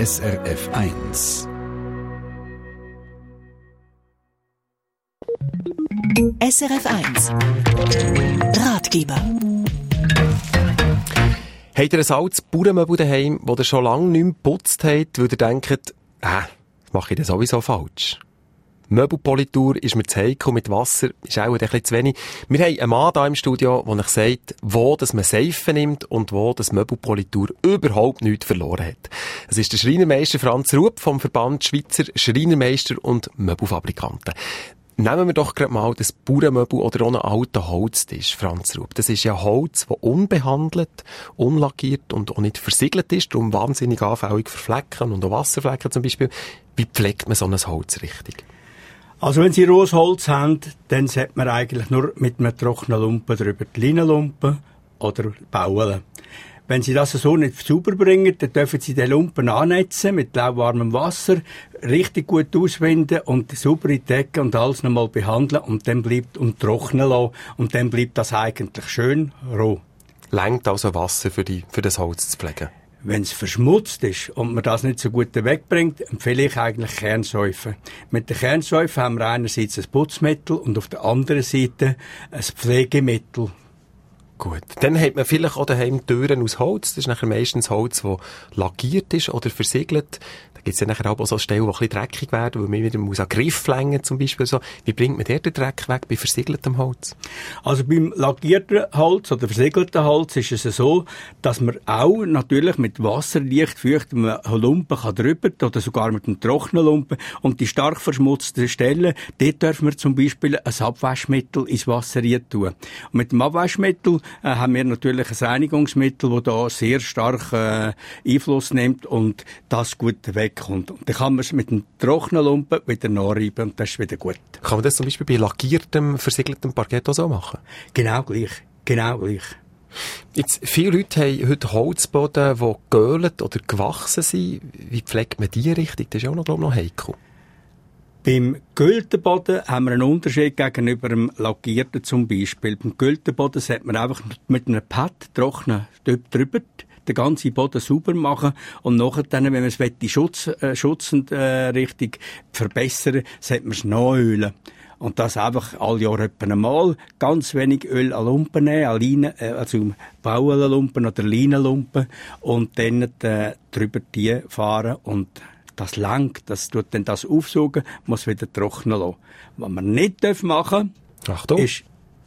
SRF 1. SRF 1 Ratgeber. Habt ihr ein altes Bauernmöbel daheim, das ihr schon lange nicht mehr geputzt habt, weil ihr denkt, das mache ich das sowieso falsch? Möbelpolitur ist mir zu heikel, mit Wasser ist auch ein bisschen zu wenig. Wir haben einen Mann hier im Studio, der euch sagt, wo dass man Seife nimmt und wo das Möbelpolitur überhaupt nichts verloren hat. Es ist der Schreinermeister Franz Rupp vom Verband Schweizer Schreinermeister und Möbelfabrikanten. Nehmen wir doch gerade mal das Bauernmöbel oder auch einen alten Holztisch, Franz Rupp. Das ist ja Holz, das unbehandelt, unlackiert und auch nicht versiegelt ist, darum wahnsinnig anfällig für Flecken und auch Wasserflecken zum Beispiel. Wie pflegt man so ein Holz richtig? Also wenn Sie rohes Holz haben, dann sollte man eigentlich nur mit einem trockenen Lumpen drüber, die Leinenlumpen oder Bauen. Wenn Sie das so nicht sauber bringen, dann dürfen Sie den Lumpen annetzen mit lauwarmem Wasser, richtig gut auswinden und saubere Decke und alles nochmal behandeln und dann bleibt und trocknen lassen und dann bleibt das eigentlich schön roh. Längt also Wasser für das Holz zu pflegen? Wenn es verschmutzt ist und man das nicht so gut wegbringt, empfehle ich eigentlich Kernsäufen. Mit der Kernsäufe haben wir einerseits ein Putzmittel und auf der anderen Seite ein Pflegemittel. Gut. Dann hat man vielleicht auch daheim Türen aus Holz. Das ist nachher meistens Holz, das lackiert ist oder versiegelt. Da gibt es ja nachher auch so Stellen, die ein bisschen dreckig werden, weil man wieder muss an Griff längen zum Beispiel. So. Wie bringt man den Dreck weg bei versiegeltem Holz? Also beim lackierten Holz oder versiegelten Holz ist es so, dass man auch natürlich mit Wasser leicht feuchtem Lumpen kann drüber oder sogar mit einem trockenen Lumpen. Und die stark verschmutzten Stellen, dort dürfen wir zum Beispiel ein Abwaschmittel ins Wasser tun. Und mit dem Abwaschmittel haben wir natürlich ein Reinigungsmittel, das da sehr stark Einfluss nimmt und das gut wegkommt. Und dann kann man es mit einem trockenen Lumpen wieder nachreiben und das ist wieder gut. Kann man das zum Beispiel bei lackiertem, versiegeltem Parkett auch so machen? Genau gleich. Jetzt, viele Leute haben heute Holzboden, die geölt oder gewachsen sind. Wie pflegt man die richtig? Das ist auch noch heikel. Beim geölten Boden haben wir einen Unterschied gegenüber dem lackierten zum Beispiel. Beim geölten Boden sollte man einfach mit einem Pad trocknen drüber den ganzen Boden sauber machen und nachher dann, wenn man es schutzend richtig verbessern, sollte man es nachölen. Und das einfach alle Jahre etwa einmal. Ganz wenig Öl an Lumpen nehmen, an Leinen, also Baumwollumpen oder Leinenlumpen und dann drüber die fahren und das langt, das tut dann das aufsaugen, muss wieder trocknen lassen. Was man nicht machen darf,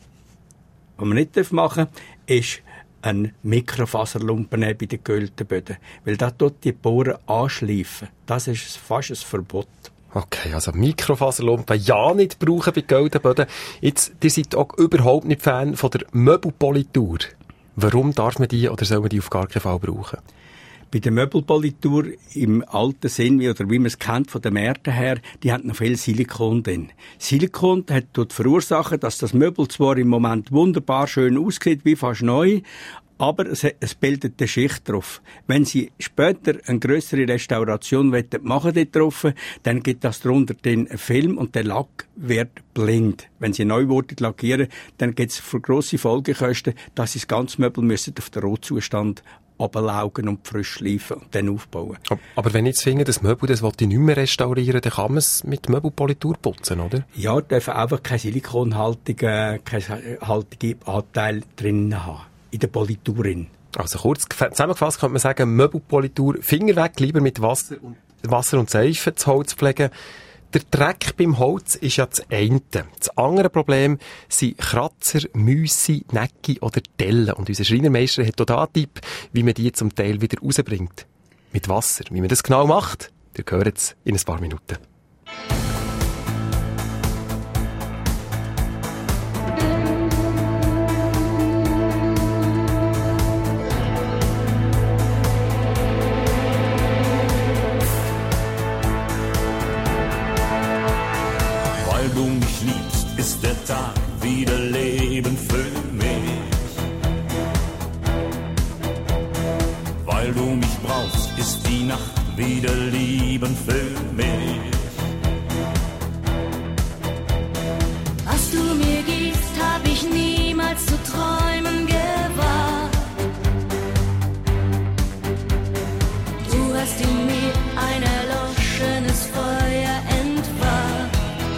ist ein Mikrofaserlumpen bei den geölten Böden. Weil das tut die Poren anschleifen. Das ist fast ein Verbot. Okay, also Mikrofaserlumpen ja nicht brauchen bei geölten Böden. Jetzt, ihr seid auch überhaupt nicht Fan von der Möbelpolitur. Warum darf man die oder soll man die auf gar keinen Fall brauchen? Bei der Möbelpolitur im alten Sinn, oder wie man es kennt von den Märkten her, die hat noch viel Silikon drin. Silikon tut verursachen, dass das Möbel zwar im Moment wunderbar schön aussieht, wie fast neu, aber es bildet eine Schicht drauf. Wenn Sie später eine grössere Restauration machen dort drauf, dann gibt das drunter den Film und der Lack wird blind. Wenn Sie neu lackieren, dann gibt es für grosse Folgekosten, dass Sie das ganze Möbel müssen auf den Rohzustand runterlaugen und frisch schleifen und dann aufbauen. Aber wenn ich jetzt finde, das Möbel, das will ich nicht mehr restaurieren, dann kann man es mit Möbelpolitur putzen, oder? Ja, dürfen einfach keine silikonhaltige Anteil drin haben. In der Politur. Also kurz zusammengefasst könnte man sagen, Möbelpolitur, Finger weg, lieber mit Wasser und Seife das Holz pflegen. Der Dreck beim Holz ist ja das eine. Das andere Problem sind Kratzer, Müsse, Necki oder Dellen. Und unser Schreinermeister hat auch da einen Tipp, wie man die zum Teil wieder rausbringt. Mit Wasser. Wie man das genau macht, ihr hört es in ein paar Minuten. Ist der Tag wieder Leben für mich. Weil du mich brauchst, ist die Nacht wieder Lieben für mich. Was du mir gibst, hab ich niemals zu träumen gewagt. Du hast in mir ein erloschenes Feuer entfacht.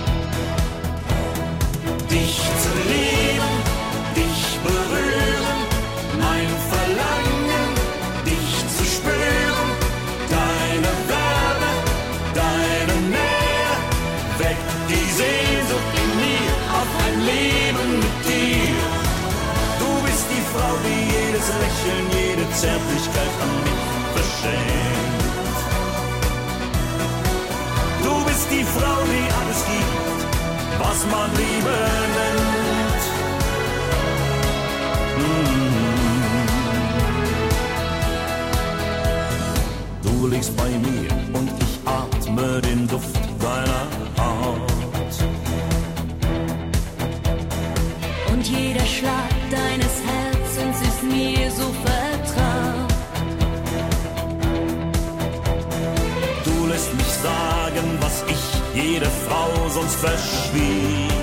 Dich zu lieben, dich berühren, mein Verlangen, dich zu spüren, deine Wärme, deine Nähe, weckt die Sehnsucht in mir auf ein Leben mit dir. Du bist die Frau, die jedes Lächeln, jede Zärtlichkeit an mich verschenkt. Du bist die Frau, die alles gibt, was man Liebe nennt. Du liegst bei mir und ich atme den Duft deiner Haut. Und jeder Schlag deines Herzens ist mir so vertraut. Du lässt mich sagen, was ich jede Frau sonst verschwieg.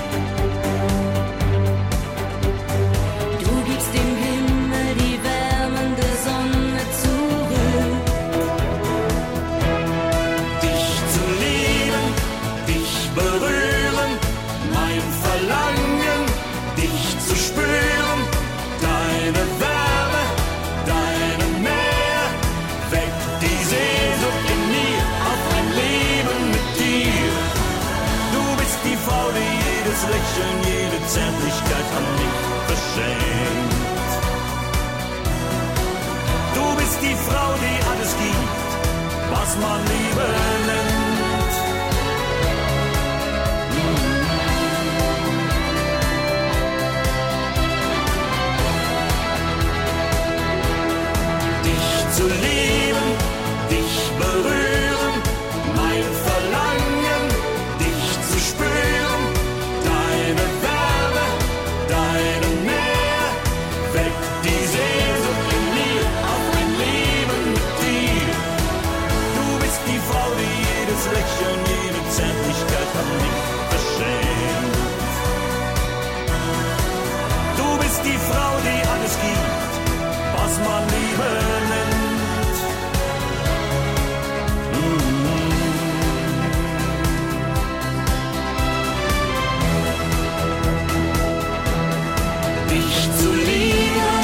Du gibst dem Himmel die wärmende Sonne zurück. Dich zu lieben, dich berühren, mein Verlangen, dich zu spüren, deine Wärme, deine Nähe, weckt die Sehnsucht in mir auf ein Leben mit dir. Du bist die Frau, die jedes Lächeln, jede Zärtlichkeit an mich verschenkt. Du bist die Frau, die alles gibt, was man Liebe nennt. Dich zu lieben, dich berühren, mein Verlangen, dich zu spüren, deine Wärme, deine Nähe, weckt die Sehnsucht in mir auf ein Leben mit dir. Du bist die Frau, die jedes Lächeln, jede Zärtlichkeit an mich verschenkt. Du bist die Frau, die alles gibt, was man Liebe nennt. Dich zu lieben.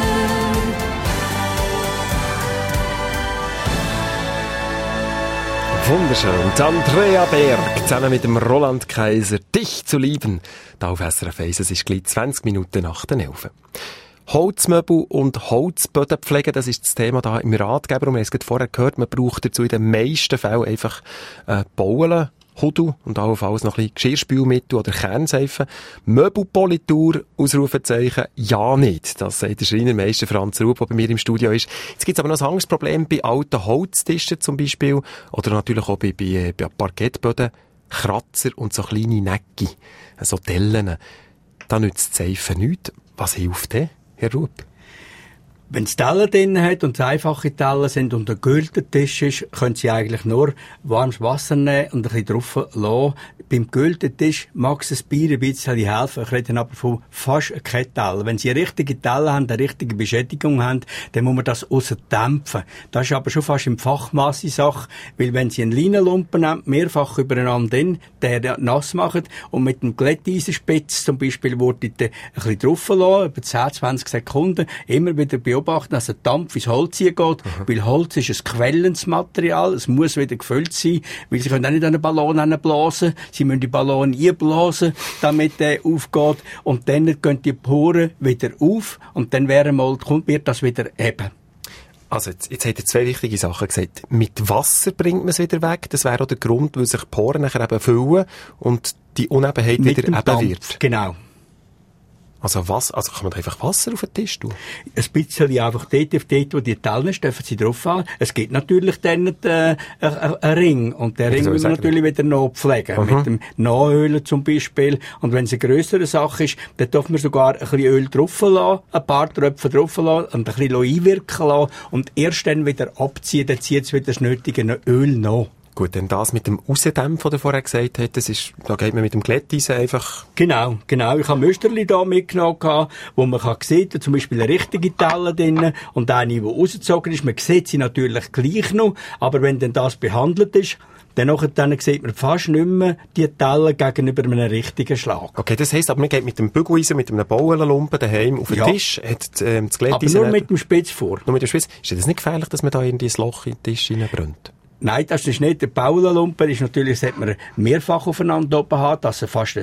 Wunderschön. Und Andrea Berg zusammen mit dem Roland Kaiser. Dich zu lieben. Da auf SRF 1, es ist gleich 20 Minuten nach den 11. Holzmöbel und Holzböden pflegen, das ist das Thema da im Ratgeber. Und wir haben es gerade vorher gehört, man braucht dazu in den meisten Fällen einfach Bauen, Hudu und allenfalls noch ein bisschen Geschirrspülmittel oder Kernseifen. Möbelpolitur, Ausrufezeichen, ja nicht. Das sagt der Schreinermeister Franz Rupp, der bei mir im Studio ist. Jetzt gibt es aber noch ein anderes Problem bei alten Holztischen zum Beispiel oder natürlich auch bei Parkettböden. Kratzer und so kleine Necki, so Dellen. Da nützt Seifen nichts. Was hilft denn, Herr Rupp? Wenn es Teller drin hat und es einfache Teller sind und ein gekühlter Tisch ist, können Sie eigentlich nur warmes Wasser nehmen und ein bisschen drauf lassen. Beim gekühlten Tisch mag es ein Bier ein bisschen helfen. Ich rede aber von fast keinen Teller. Wenn Sie eine richtige Teller haben, eine richtige Beschädigung haben, dann muss man das ausdämpfen. Das ist aber schon fast im Fachmasse Sache, weil wenn Sie einen Leinenlumpen nehmen, mehrfach übereinander den nass machen und mit dem Glätteisenspitz zum Beispiel ein bisschen drauf lassen, über 10, 20 Sekunden, immer wieder beobachten, dass der Dampf ins Holz geht, weil Holz ist ein quellendes Material, es muss wieder gefüllt sein, weil Sie können auch nicht einen Ballon hineinblasen, Sie müssen die Ballon einblasen, damit der aufgeht und dann gehen die Poren wieder auf und dann wird das wieder eben. Also jetzt hat er zwei wichtige Sachen gesagt. Mit Wasser bringt man es wieder weg, das wäre auch der Grund, weil sich die Poren nachher eben füllen und die Unebenheit wieder eben wird. Genau. Also kann man da einfach Wasser auf den Tisch tun? Ein bisschen einfach dort, wo die Teller ist, dürfen Sie drauf fahren. Es gibt natürlich dann einen Ring. Und den Ring muss man natürlich wieder nachpflegen. Mit dem Nachölen zum Beispiel. Und wenn es eine grössere Sache ist, dann darf man sogar ein bisschen Öl drauf lassen, ein paar Tröpfe drauf lassen und ein bisschen einwirken lassen. Und erst dann wieder abziehen, dann zieht es wieder das nötige Öl nach. Gut, denn das mit dem Rausdämpfen, das vorher gesagt hat, da geht man mit dem Glätteisen einfach... Genau. Ich habe Müsterli da mitgenommen, wo man sehen kann, zum Beispiel eine richtige Teller drin und eine, die rausgezogen ist. Man sieht sie natürlich gleich noch, aber wenn dann das behandelt ist, dann sieht man fast nicht mehr die Teller gegenüber einem richtigen Schlag. Okay, das heisst, aber man geht mit dem Bügeleisen, mit einem Baulenlumpen daheim auf den Tisch, hat das Glätteisen... Aber nur mit dem Spitz vor. Nur mit dem Spitz. Ist das nicht gefährlich, dass man da irgendwie ein Loch in den Tisch reinbrennt? Nein, das ist nicht. Der Baulenlumpen ist natürlich, sollte man mehrfach aufeinander oben haben, dass er fast,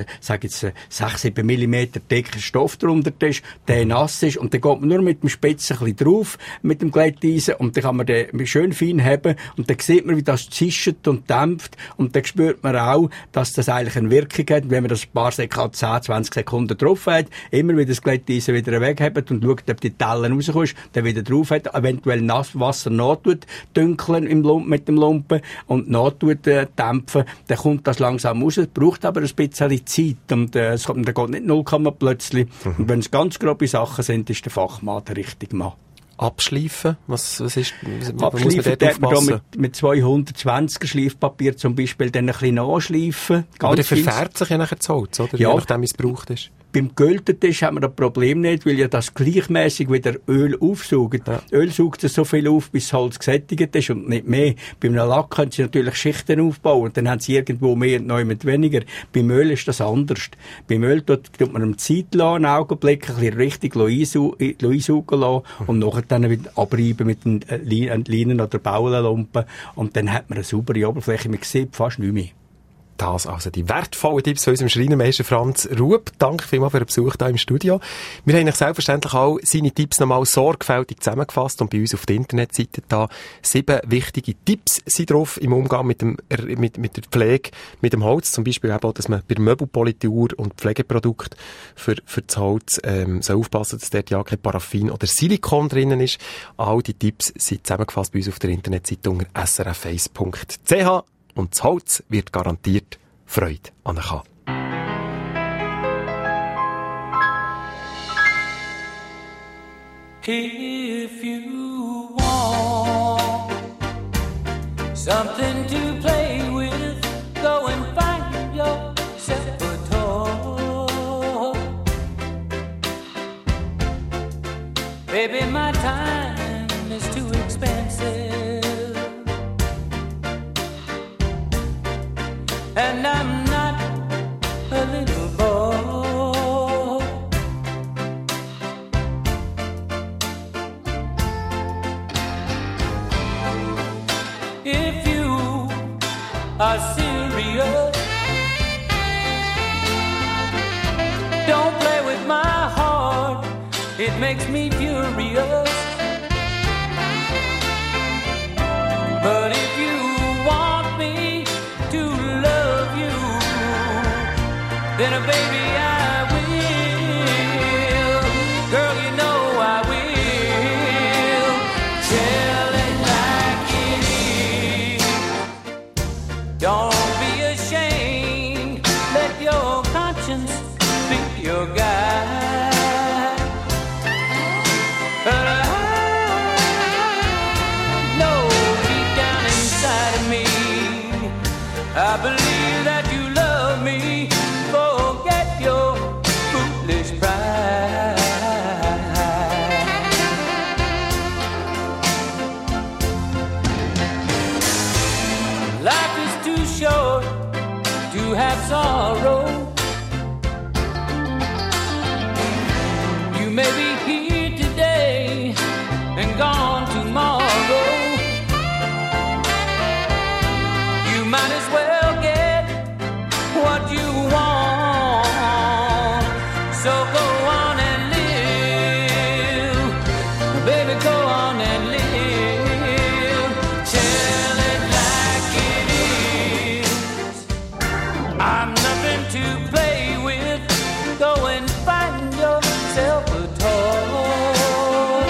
6-7 mm dicker Stoff drunter ist, der nass ist, und dann geht man nur mit dem Spitz ein bisschen drauf, mit dem Glätteisen, und dann kann man den schön fein haben, und dann sieht man, wie das zischt und dämpft, und dann spürt man auch, dass das eigentlich eine Wirkung hat, und wenn man das ein paar Sekunden, 10-20 Sekunden drauf hat, immer wieder das Glätteisen wieder weghebt und schaut, ob die Teller rauskommt, dann wieder drauf hat, eventuell Nasswasser nachtut, dünkeln mit dem Lumpen und nachtut dämpfen, dann kommt das langsam raus. Es braucht aber ein bisschen Zeit und dann geht nicht 0, plötzlich. Und wenn es ganz grobe Sachen sind, ist der Fachmann der richtige Mann. Abschleifen? Was ist, Abschleifen darf man da mit 220er Schleifpapier zum Beispiel dann ein bisschen nachschleifen. Aber der verfärbt sich ja nachher das Holz, oder? Ja. Je nachdem, wie es gebraucht ist. Beim Gültetisch hat man das Problem nicht, weil ja das gleichmäßig wieder Öl aufsaugt. Ja. Öl saugt es so viel auf, bis das Holz gesättigt ist und nicht mehr. Bei einem Lack können Sie natürlich Schichten aufbauen, dann haben Sie irgendwo mehr und neu mit weniger. Beim Öl ist das anders. Beim Öl tut man eine Zeit lassen, einen Augenblick, ein bisschen richtig einsaugen lassen und nachher dann wieder abreiben mit den Leinen oder Baulenlumpen und dann hat man eine saubere Oberfläche. Man sieht fast nichts mehr. Das also die wertvollen Tipps von unserem Schreinermeister Franz Rupp. Danke vielmals für den Besuch hier im Studio. Wir haben selbstverständlich auch seine Tipps nochmal sorgfältig zusammengefasst und bei uns auf der Internetseite da 7 wichtige Tipps sind drauf im Umgang mit der Pflege, mit dem Holz. Zum Beispiel auch, dass man bei der Möbelpolitur und Pflegeprodukten für das Holz soll aufpassen, dass dort ja kein Paraffin oder Silikon drinnen ist. All die Tipps sind zusammengefasst bei uns auf der Internetseite unter srf1.ch. Und das Holz wird garantiert Freude an euch haben. If you want something to play with, go and find yourself a toy. Baby, my time is too expensive. And I'm not a little boy. If you are serious, don't play with my heart, it makes me furious. But if you want me to love you, then baby I will. Girl, you know I will. Tell it like it is. Don't be ashamed. Let your conscience be your guide. But I know deep down inside of me, I believe that you love me. Forget your foolish pride. Life is too short to have sorrow. You may be here today and gone tomorrow. You might as well get what you want. So go on and live, baby, go on and live. Tell it like it is. I'm nothing to play with. Go and find yourself a toy.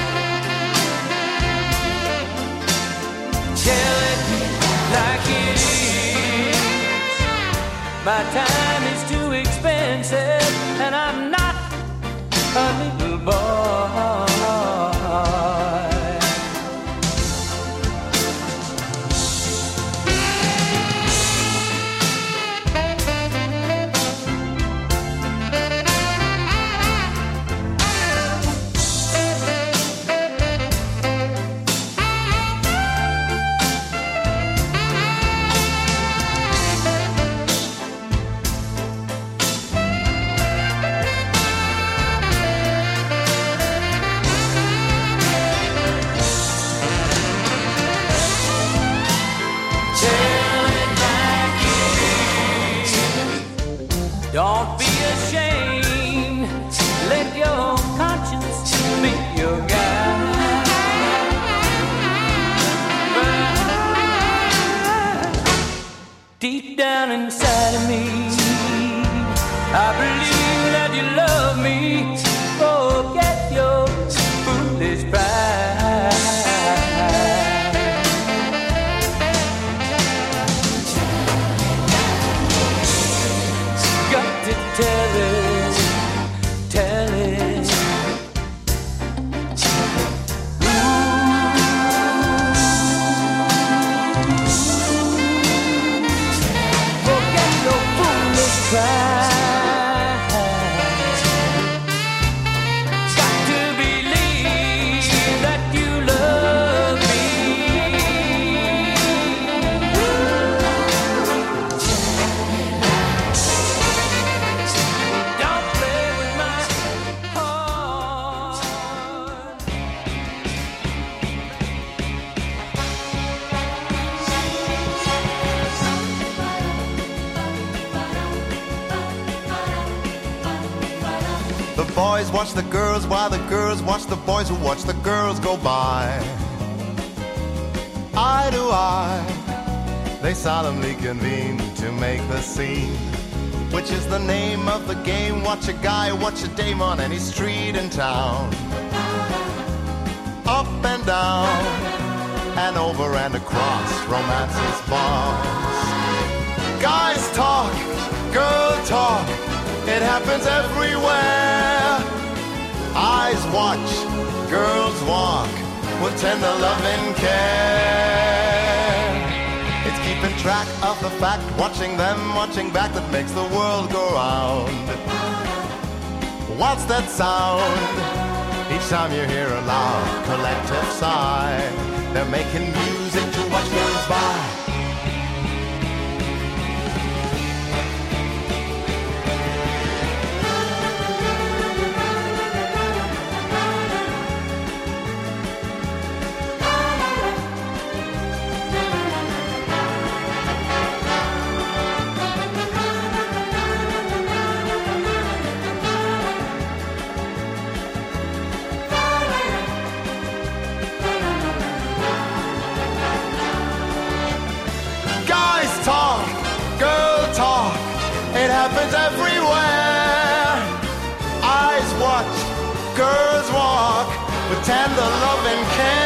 Tell it like it is. My time is too expensive, and I'm not a little boy. boys watch the girls while the girls watch the boys who watch the girls go by. Eye to eye, they solemnly convene to make the scene, which is the name of the game. Watch a guy, watch a dame on any street in town. Up and down, and over and across, romance's boss. Guys talk, girl talk, it happens everywhere. Eyes watch, girls walk, with tender love and care. It's keeping track of the fact, watching them, watching back, that makes the world go round. What's that sound? Each time you hear a loud collective sigh, they're making music to watch girls by. It happens everywhere. Eyes watch, girls walk, with tender love and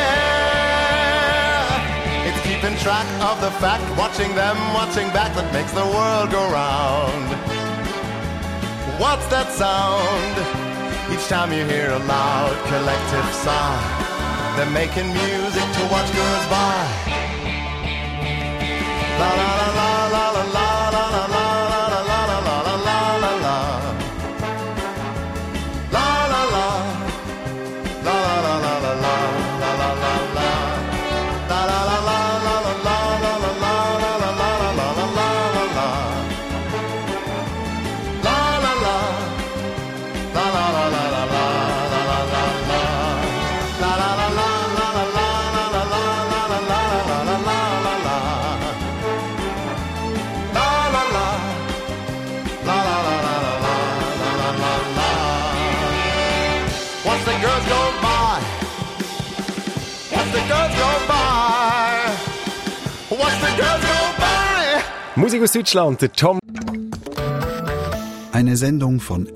care. It's keeping track of the fact, watching them, watching back, that makes the world go round. What's that sound? Each time you hear a loud collective sigh, they're making music to watch girls by. La la la la la la la la la la. Musik aus Deutschland, der Tom. Eine Sendung von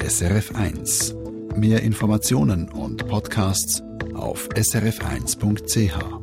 SRF1. Mehr Informationen und Podcasts auf srf1.ch.